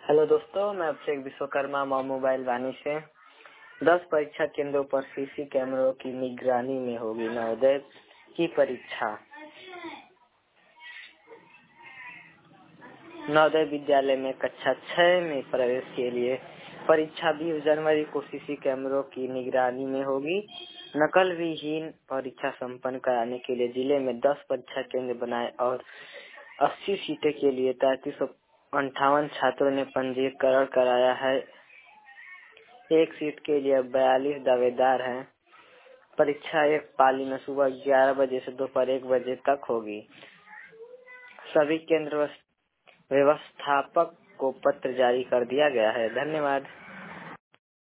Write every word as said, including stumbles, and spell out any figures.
Hello दोस्तों, मैं अभिषेक विश्वकर्मा मॉ मोबाइल वानी से। दस परीक्षा केंद्रों पर सीसी कैमरों की निगरानी में होगी नवोदय की परीक्षा। नवोदय विद्यालय में कक्षा छह में प्रवेश के लिए परीक्षा बीस जनवरी को सीसी कैमरों की निगरानी में होगी। नकल विहीन परीक्षा संपन्न कराने के लिए जिले में दस परीक्षा केंद्र बनाए और अस्सी सीटें के लिए तैतीस सौ अंठावन छात्रों ने पंजीकरण कराया है। एक सीट के लिए बयालीस दावेदार हैं। परीक्षा एक पाली में सुबह ग्यारह बजे से दोपहर एक बजे तक होगी। सभी केंद्र व्यवस्थापक को पत्र जारी कर दिया गया है। धन्यवाद।